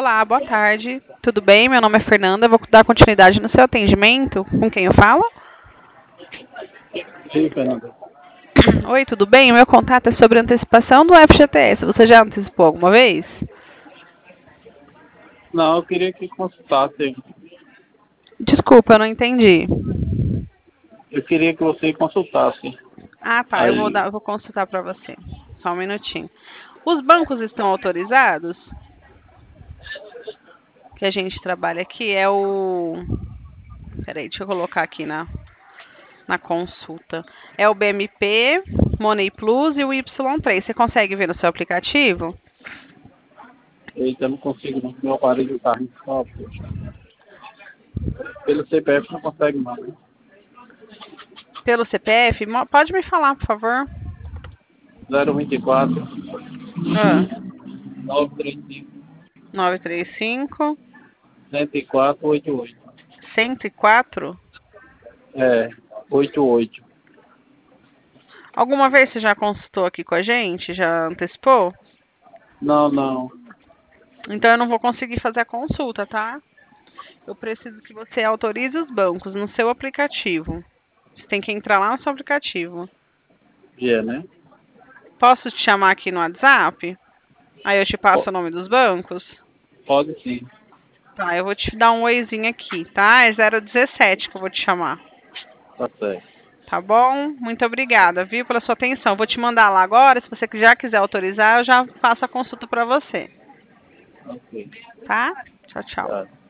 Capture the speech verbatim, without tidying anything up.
Olá, boa tarde. Tudo bem? Meu nome é Fernanda. Eu vou dar continuidade no seu atendimento. Com quem eu falo? Sim, Fernanda. Oi, tudo bem? O meu contato é sobre antecipação do F G T S. Você já antecipou alguma vez? Não, eu queria que consultasse. Desculpa, eu não entendi. Eu queria que você consultasse. Ah, tá. Eu vou Aí, dar, eu vou consultar para você. Só um minutinho. Os bancos estão autorizados? Que a gente trabalha aqui é o. Peraí, deixa eu colocar aqui na, na consulta. É o B M P, Money Plus e o Y três. Você consegue ver no seu aplicativo? eita, eu não consigo não. Meu aparelho tá ruim. Ó, poxa. Pelo C P F não consegue mais. Né? Pelo C P F? Mo- Pode me falar, por favor? zero vinte e quatro, Ah, nove três cinco, nove três cinco, cento e quatro, oitenta e oito. cento e quatro. É, oitenta e oito. Alguma vez você já consultou aqui com a gente? Já antecipou? Não, não. Então eu não vou conseguir fazer a consulta, tá? Eu preciso que você autorize os bancos no seu aplicativo. Você tem que entrar lá no seu aplicativo. É, né? Posso te chamar aqui no WhatsApp? Aí eu te passo o Po- nome dos bancos? Pode sim. Tá, eu vou te dar um oizinho aqui, tá? É zero dezessete que eu vou te chamar. Tá certo. Tá bom? Muito obrigada, viu, pela sua atenção. Vou te mandar lá agora. Se você já quiser autorizar, eu já faço a consulta para você. Ok. Tá? Tchau, tchau. Tá.